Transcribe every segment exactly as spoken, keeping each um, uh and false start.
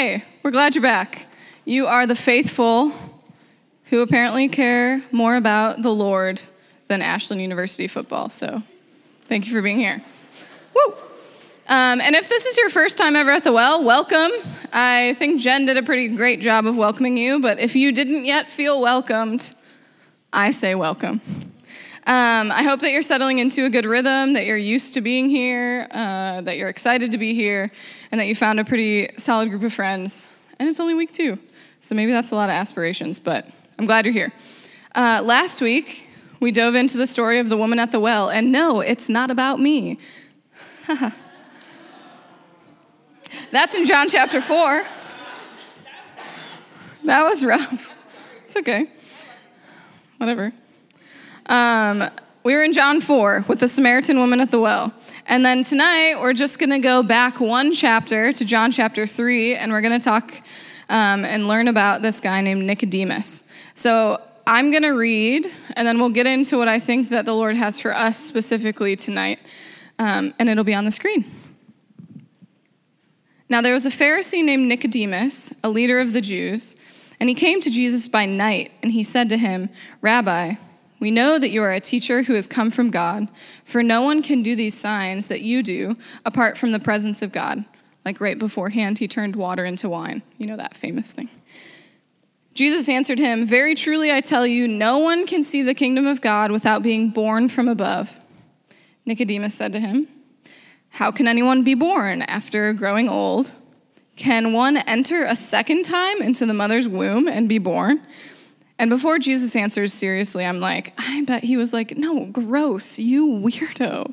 Hey, we're glad you're back. You are the faithful who apparently care more about the Lord than Ashland University football, so thank you for being here. Woo! Um, and if this is your first time ever at the Well, welcome. I think Jen did a pretty great job of welcoming you, but if you didn't yet feel welcomed, I say welcome. Um, I hope that you're settling into a good rhythm, that you're used to being here, uh, that you're excited to be here, and that you found a pretty solid group of friends. And it's only week two, so maybe that's a lot of aspirations, but I'm glad you're here. Uh, last week, we dove into the story of the woman at the well, and no, it's not about me. That's in John chapter four. That was rough. It's okay. Whatever. Um, we were in John four with the Samaritan woman at the well. And then tonight, we're just going to go back one chapter to John chapter three, and we're going to talk um, and learn about this guy named Nicodemus. So I'm going to read, and then we'll get into what I think that the Lord has for us specifically tonight, um, and it'll be on the screen. Now there was a Pharisee named Nicodemus, a leader of the Jews, and he came to Jesus by night, and he said to him, "Rabbi, we know that you are a teacher who has come from God, for no one can do these signs that you do apart from the presence of God." Like right beforehand, he turned water into wine. You know that famous thing. Jesus answered him, "Very truly I tell you, no one can see the kingdom of God without being born from above." Nicodemus said to him, "How can anyone be born after growing old? Can one enter a second time into the mother's womb and be born?" And before Jesus answers seriously, I'm like, I bet he was like, "No, gross, you weirdo.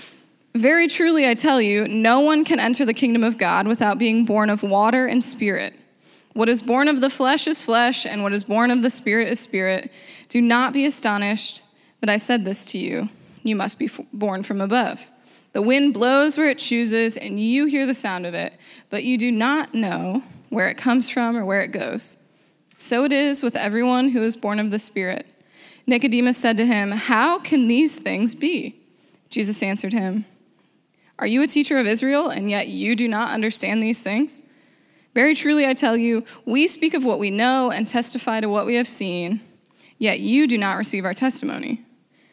Very truly, I tell you, no one can enter the kingdom of God without being born of water and spirit. What is born of the flesh is flesh, and what is born of the spirit is spirit. Do not be astonished that I said this to you. You must be born from above. The wind blows where it chooses, and you hear the sound of it, but you do not know where it comes from or where it goes. So it is with everyone who is born of the Spirit." Nicodemus said to him, "How can these things be?" Jesus answered him, "Are you a teacher of Israel, and yet you do not understand these things? Very truly I tell you, we speak of what we know and testify to what we have seen, yet you do not receive our testimony.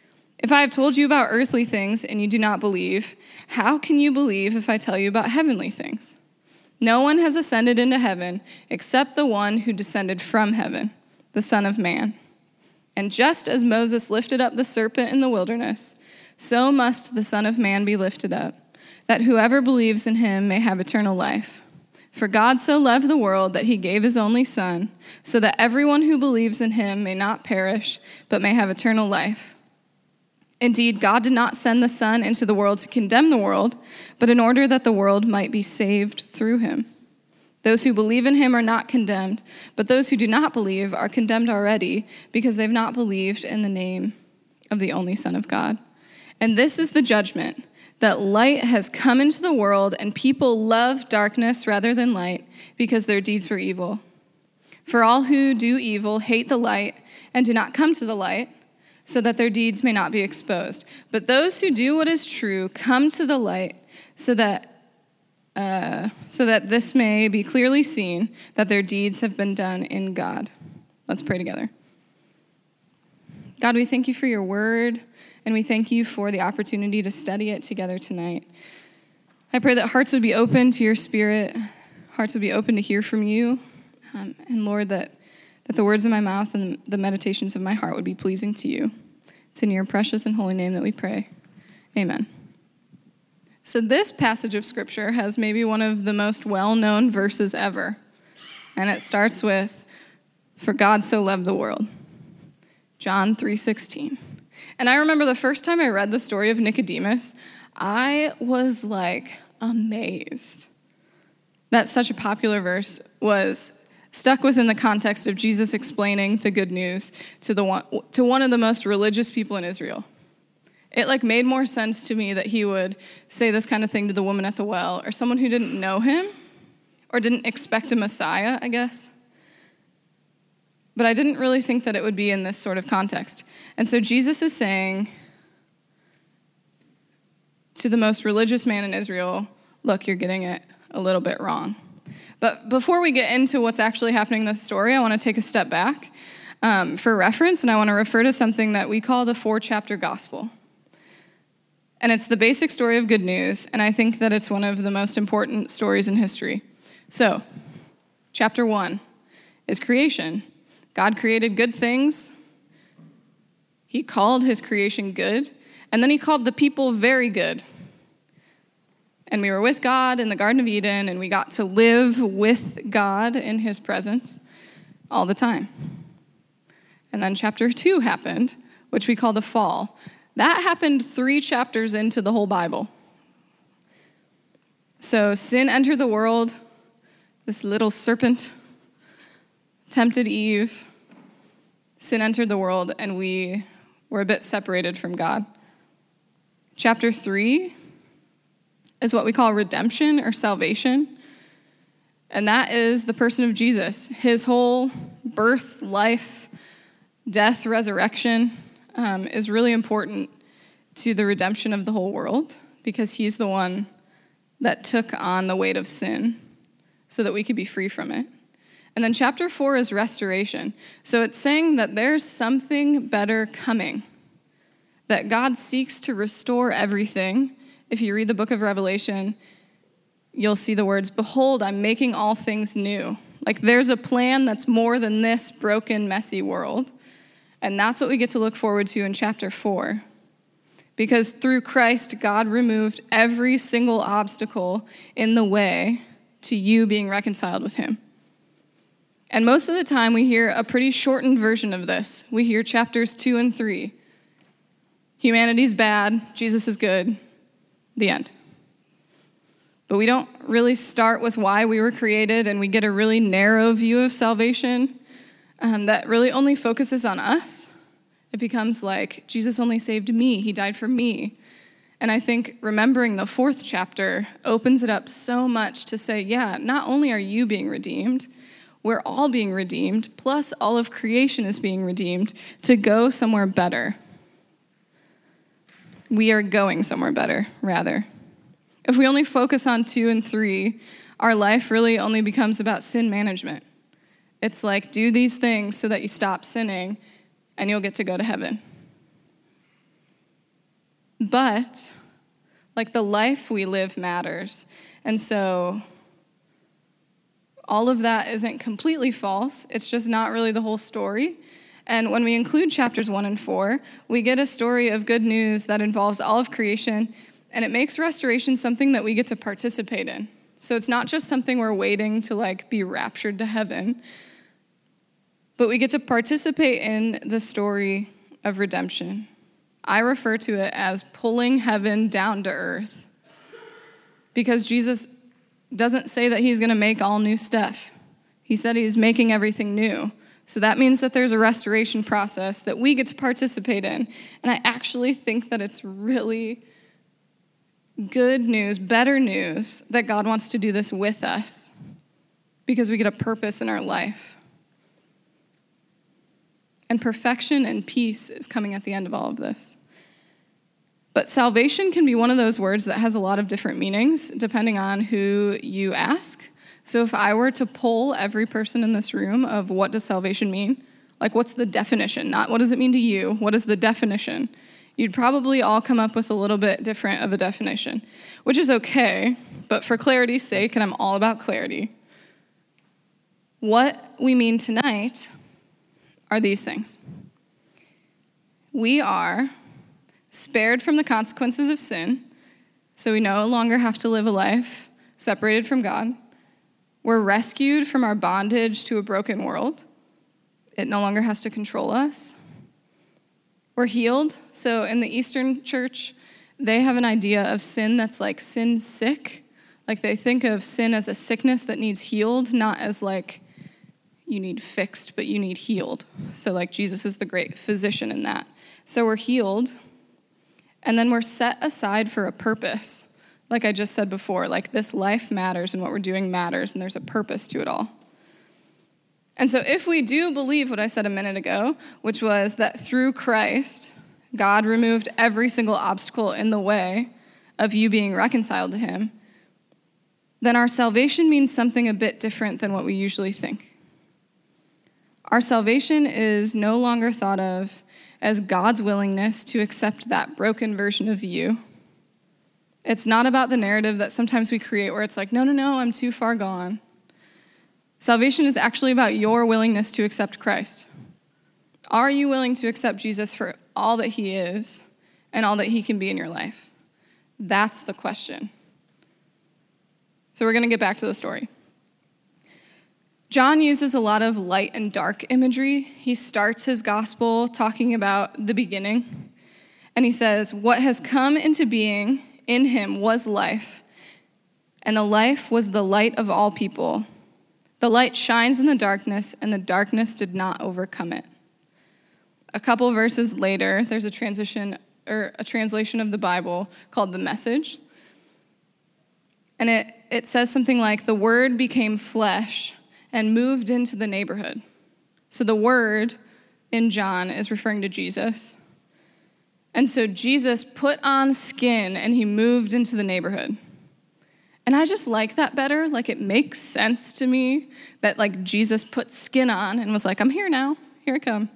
If I have told you about earthly things and you do not believe, how can you believe if I tell you about heavenly things? No one has ascended into heaven except the one who descended from heaven, the Son of Man. And just as Moses lifted up the serpent in the wilderness, so must the Son of Man be lifted up, that whoever believes in him may have eternal life. For God so loved the world that he gave his only Son, so that everyone who believes in him may not perish, but may have eternal life. Indeed, God did not send the Son into the world to condemn the world, but in order that the world might be saved through him. Those who believe in him are not condemned, but those who do not believe are condemned already, because they've not believed in the name of the only Son of God. And this is the judgment, that light has come into the world, and people love darkness rather than light, because their deeds were evil. For all who do evil hate the light and do not come to the light, so that their deeds may not be exposed. But those who do what is true come to the light, so that uh, so that this may be clearly seen that their deeds have been done in God. Let's pray together. God, we thank you for your word, and we thank you for the opportunity to study it together tonight. I pray that hearts would be open to your spirit, hearts would be open to hear from you, um, and Lord, that that the words of my mouth and the meditations of my heart would be pleasing to you. It's in your precious and holy name that we pray. Amen. So this passage of Scripture has maybe one of the most well-known verses ever. And it starts with, "For God so loved the world." John three sixteen. And I remember the first time I read the story of Nicodemus, I was like amazed that such a popular verse was stuck within the context of Jesus explaining the good news to the one, to one of the most religious people in Israel. It like made more sense to me that he would say this kind of thing to the woman at the well, or someone who didn't know him, or didn't expect a Messiah, I guess. But I didn't really think that it would be in this sort of context. And so Jesus is saying to the most religious man in Israel, look, you're getting it a little bit wrong. But before we get into what's actually happening in this story, I want to take a step back um, for reference, and I want to refer to something that we call the four-chapter gospel. And it's the basic story of good news, and I think that it's one of the most important stories in history. So, chapter one is creation. God created good things. He called his creation good, and then he called the people very good. And we were with God in the Garden of Eden, and we got to live with God in his presence all the time. And then chapter two happened, which we call the fall. That happened three chapters into the whole Bible. So sin entered the world. This little serpent tempted Eve. Sin entered the world, and we were a bit separated from God. Chapter three is what we call redemption or salvation. And that is the person of Jesus. His whole birth, life, death, resurrection um, is really important to the redemption of the whole world because he's the one that took on the weight of sin so that we could be free from it. And then chapter four is restoration. So it's saying that there's something better coming, that God seeks to restore everything. If you read the book of Revelation, you'll see the words, "Behold, I'm making all things new." Like there's a plan that's more than this broken, messy world. And that's what we get to look forward to in chapter four. Because through Christ, God removed every single obstacle in the way to you being reconciled with him. And most of the time, we hear a pretty shortened version of this. We hear chapters two and three. Humanity's bad, Jesus is good, the end. But we don't really start with why we were created, and we get a really narrow view of salvation um, that really only focuses on us. It becomes like, Jesus only saved me, he died for me. And I think remembering the fourth chapter opens it up so much to say, yeah, not only are you being redeemed, we're all being redeemed, plus all of creation is being redeemed to go somewhere better. We are going somewhere better, rather. If we only focus on two and three, our life really only becomes about sin management. It's like, do these things so that you stop sinning, and you'll get to go to heaven. But, like, the life we live matters. And so, all of that isn't completely false. It's just not really the whole story. And when we include chapters one and four, we get a story of good news that involves all of creation, and it makes restoration something that we get to participate in. So it's not just something we're waiting to, like, be raptured to heaven, but we get to participate in the story of redemption. I refer to it as pulling heaven down to earth, because Jesus doesn't say that he's going to make all new stuff. He said he's making everything new. So that means that there's a restoration process that we get to participate in. And I actually think that it's really good news, better news, that God wants to do this with us because we get a purpose in our life. And perfection and peace is coming at the end of all of this. But salvation can be one of those words that has a lot of different meanings depending on who you ask. So if I were to poll every person in this room of what does salvation mean, like what's the definition, not what does it mean to you, what is the definition, you'd probably all come up with a little bit different of a definition, which is okay, but for clarity's sake, and I'm all about clarity, what we mean tonight are these things. We are spared from the consequences of sin, so we no longer have to live a life separated from God. We're rescued from our bondage to a broken world. It no longer has to control us. We're healed. So in the Eastern church, they have an idea of sin that's like sin sick. Like they think of sin as a sickness that needs healed, not as like you need fixed, but you need healed. So like Jesus is the great physician in that. So we're healed, and then we're set aside for a purpose. Like I just said before, like this life matters and what we're doing matters, and there's a purpose to it all. And so if we do believe what I said a minute ago, which was that through Christ, God removed every single obstacle in the way of you being reconciled to him, then our salvation means something a bit different than what we usually think. Our salvation is no longer thought of as God's willingness to accept that broken version of you. It's not about the narrative that sometimes we create where it's like, no, no, no, I'm too far gone. Salvation is actually about your willingness to accept Christ. Are you willing to accept Jesus for all that he is and all that he can be in your life? That's the question. So we're going to get back to the story. John uses a lot of light and dark imagery. He starts his gospel talking about the beginning, and he says, what has come into being in him was life, and the life was the light of all people. The light shines in the darkness, and the darkness did not overcome it. A couple verses later, there's a transition or a translation of the Bible called The Message. And it, it says something like, the Word became flesh and moved into the neighborhood. So the Word in John is referring to Jesus. And so Jesus put on skin and he moved into the neighborhood. And I just like that better. Like, it makes sense to me that, like, Jesus put skin on and was like, I'm here now. Here I come.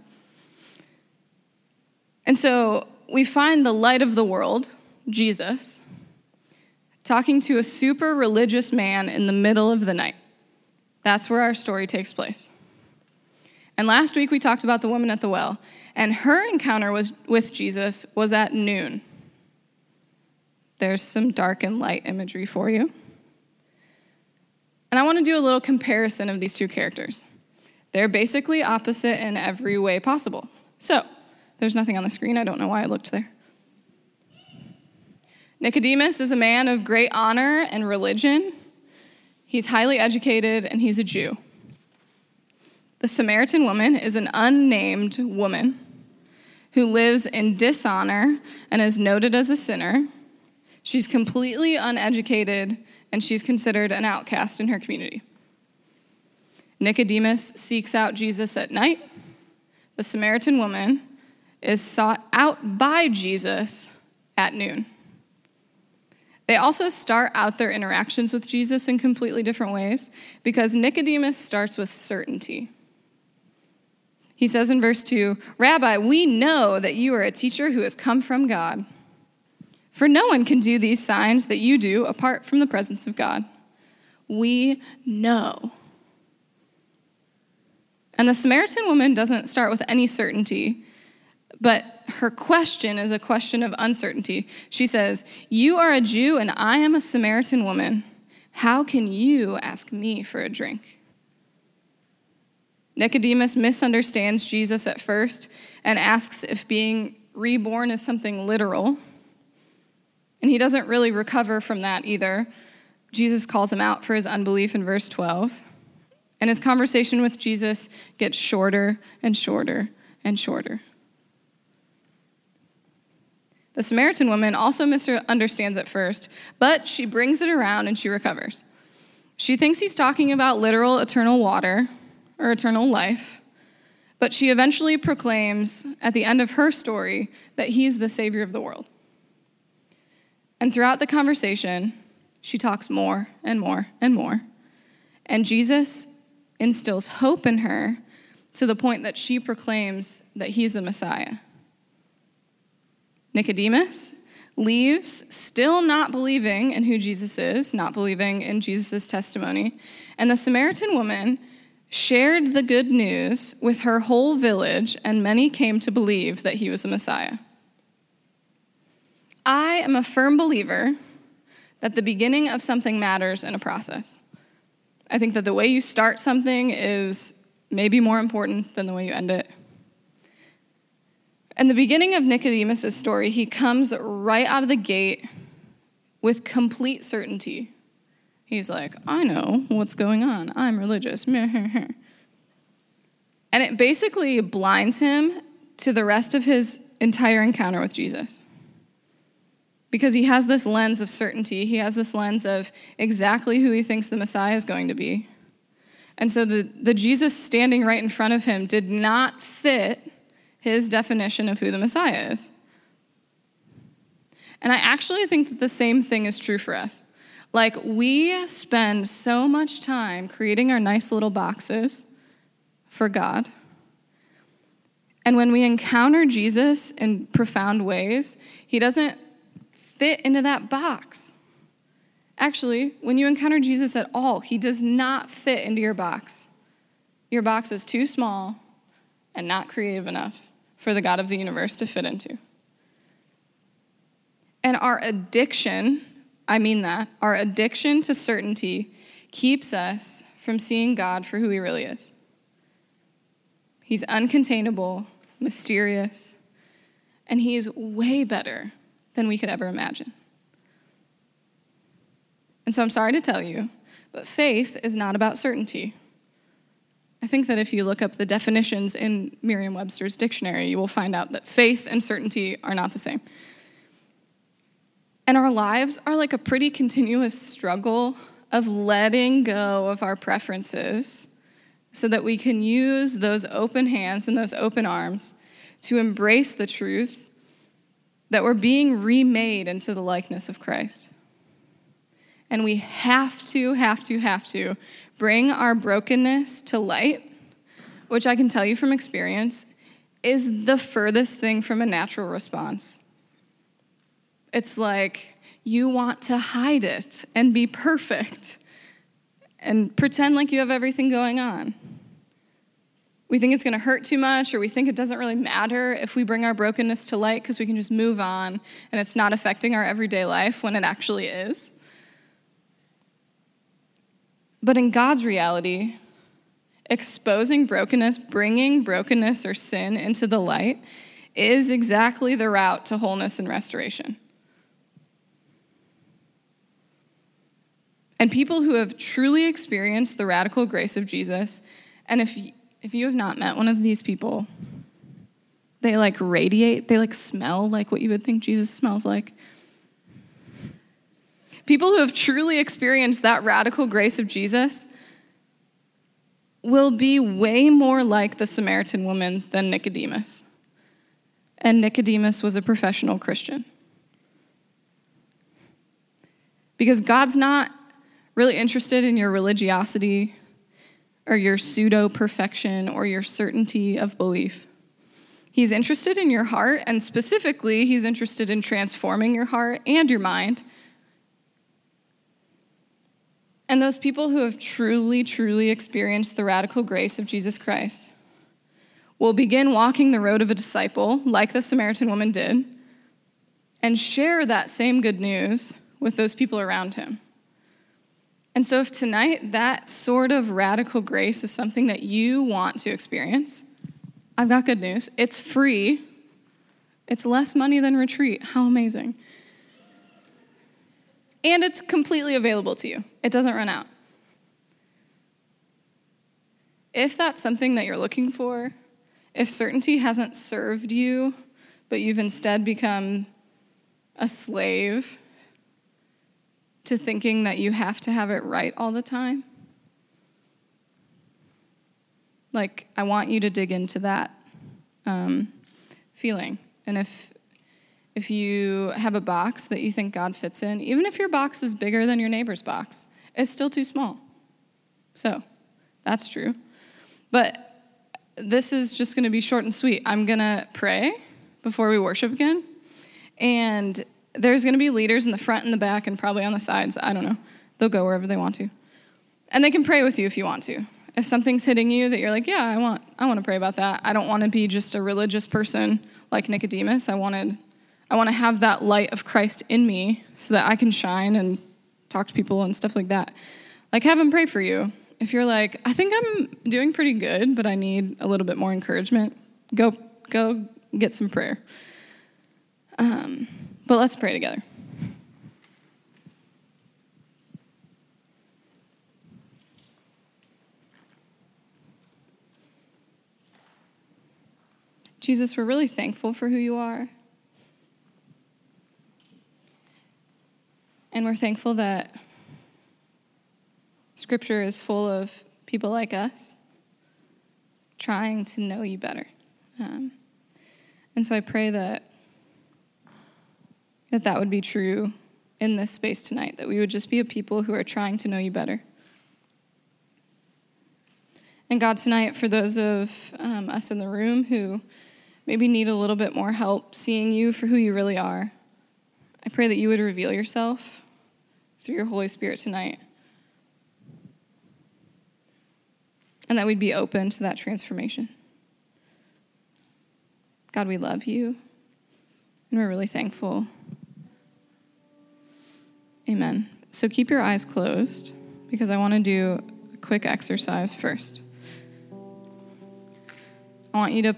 And so we find the light of the world, Jesus, talking to a super religious man in the middle of the night. That's where our story takes place. And last week we talked about the woman at the well, and her encounter was with Jesus was at noon. There's some dark and light imagery for you. And I want to do a little comparison of these two characters. They're basically opposite in every way possible. So, there's nothing on the screen. I don't know why I looked there. Nicodemus is a man of great honor and religion. He's highly educated, and he's a Jew. The Samaritan woman is an unnamed woman who lives in dishonor and is noted as a sinner. She's completely uneducated, and she's considered an outcast in her community. Nicodemus seeks out Jesus at night. The Samaritan woman is sought out by Jesus at noon. They also start out their interactions with Jesus in completely different ways because Nicodemus starts with certainty. He says in verse two, Rabbi, we know that you are a teacher who has come from God. For no one can do these signs that you do apart from the presence of God. We know. And the Samaritan woman doesn't start with any certainty, but her question is a question of uncertainty. She says, you are a Jew and I am a Samaritan woman. How can you ask me for a drink? Nicodemus misunderstands Jesus at first and asks if being reborn is something literal. And he doesn't really recover from that either. Jesus calls him out for his unbelief in verse twelve. And his conversation with Jesus gets shorter and shorter and shorter. The Samaritan woman also misunderstands at first, but she brings it around and she recovers. She thinks he's talking about literal eternal water or eternal life, but she eventually proclaims at the end of her story that he's the Savior of the world. And throughout the conversation, she talks more and more and more. And Jesus instills hope in her to the point that she proclaims that he's the Messiah. Nicodemus leaves, still not believing in who Jesus is, not believing in Jesus' testimony. And the Samaritan woman shared the good news with her whole village, and many came to believe that he was the Messiah. I am a firm believer that the beginning of something matters in a process. I think that the way you start something is maybe more important than the way you end it. In the beginning of Nicodemus' story, he comes right out of the gate with complete certainty. He's like, I know what's going on. I'm religious. And it basically blinds him to the rest of his entire encounter with Jesus. Because he has this lens of certainty. He has this lens of exactly who he thinks the Messiah is going to be. And so the, the Jesus standing right in front of him did not fit his definition of who the Messiah is. And I actually think that the same thing is true for us. Like, we spend so much time creating our nice little boxes for God. And when we encounter Jesus in profound ways, he doesn't fit into that box. Actually, when you encounter Jesus at all, he does not fit into your box. Your box is too small and not creative enough for the God of the universe to fit into. And our addiction, I mean that, our addiction to certainty keeps us from seeing God for who he really is. He's uncontainable, mysterious, and he is way better than we could ever imagine. And so I'm sorry to tell you, but faith is not about certainty. I think that if you look up the definitions in Merriam-Webster's dictionary, you will find out that faith and certainty are not the same. And our lives are like a pretty continuous struggle of letting go of our preferences so that we can use those open hands and those open arms to embrace the truth that we're being remade into the likeness of Christ. And we have to, have to, have to bring our brokenness to light, which I can tell you from experience is the furthest thing from a natural response. It's like you want to hide it and be perfect and pretend like you have everything going on. We think it's going to hurt too much, or we think it doesn't really matter if we bring our brokenness to light because we can just move on and it's not affecting our everyday life when it actually is. But in God's reality, exposing brokenness, bringing brokenness or sin into the light is exactly the route to wholeness and restoration. And people who have truly experienced the radical grace of Jesus, and if if you have not met one of these people, they like radiate, they like smell like what you would think Jesus smells like. People who have truly experienced that radical grace of Jesus will be way more like the Samaritan woman than Nicodemus. And Nicodemus was a professional Christian. Because God's not really interested in your religiosity or your pseudo-perfection or your certainty of belief. He's interested in your heart, and specifically, he's interested in transforming your heart and your mind. And those people who have truly, truly experienced the radical grace of Jesus Christ will begin walking the road of a disciple, like the Samaritan woman did, and share that same good news with those people around him. And so if tonight that sort of radical grace is something that you want to experience, I've got good news. It's free. It's less money than retreat. How amazing. And it's completely available to you. It doesn't run out. If that's something that you're looking for, if certainty hasn't served you, but you've instead become a slave to thinking that you have to have it right all the time, like, I want you to dig into that um, feeling. And if if you have a box that you think God fits in, even if your box is bigger than your neighbor's box, it's still too small. So, that's true. But this is just going to be short and sweet. I'm going to pray before we worship again. And there's going to be leaders in the front and the back and probably on the sides. I don't know. They'll go wherever they want to. And they can pray with you if you want to. If something's hitting you that you're like, yeah, I want I want to pray about that. I don't want to be just a religious person like Nicodemus. I wanted I want to have that light of Christ in me so that I can shine and talk to people and stuff like that. Like, have them pray for you. If you're like, I think I'm doing pretty good, but I need a little bit more encouragement, go go get some prayer. Um, but let's pray together. Jesus, we're really thankful for who you are. And we're thankful that Scripture is full of people like us trying to know you better. Um, and so I pray that, that that would be true in this space tonight, that we would just be a people who are trying to know you better. And God, tonight, for those of um, us in the room who maybe need a little bit more help seeing you for who you really are, I pray that you would reveal yourself through your Holy Spirit tonight, and that we'd be open to that transformation. God, we love you, and we're really thankful. Amen. So keep your eyes closed, because I want to do a quick exercise first. I want you to,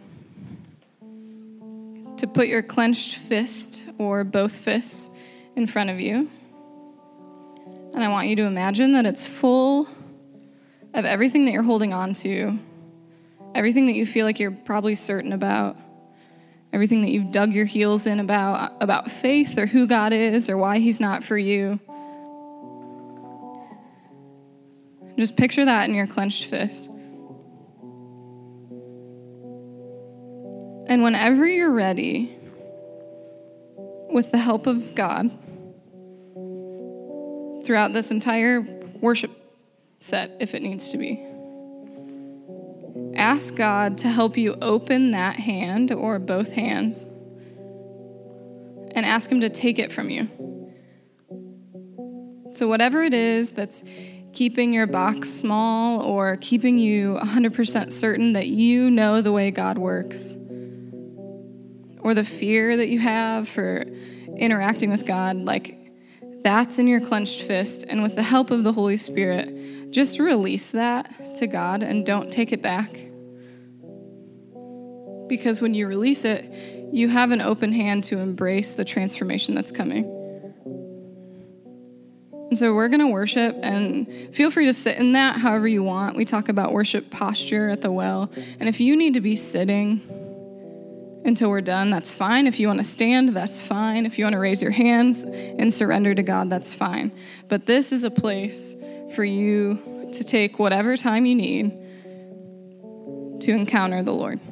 to put your clenched fist or both fists in front of you. And I want you to imagine that it's full of everything that you're holding on to, everything that you feel like you're probably certain about, everything that you've dug your heels in about, about faith or who God is or why he's not for you. Just picture that in your clenched fist. And whenever you're ready, with the help of God, throughout this entire worship set, if it needs to be, ask God to help you open that hand or both hands and ask him to take it from you. So whatever it is that's keeping your box small or keeping you one hundred percent certain that you know the way God works, or the fear that you have for interacting with God, like that's in your clenched fist. And with the help of the Holy Spirit, just release that to God and don't take it back. Because when you release it, you have an open hand to embrace the transformation that's coming. And so we're going to worship, and feel free to sit in that however you want. We talk about worship posture at the well. And if you need to be sitting until we're done, that's fine. If you want to stand, that's fine. If you want to raise your hands and surrender to God, that's fine. But this is a place for you to take whatever time you need to encounter the Lord.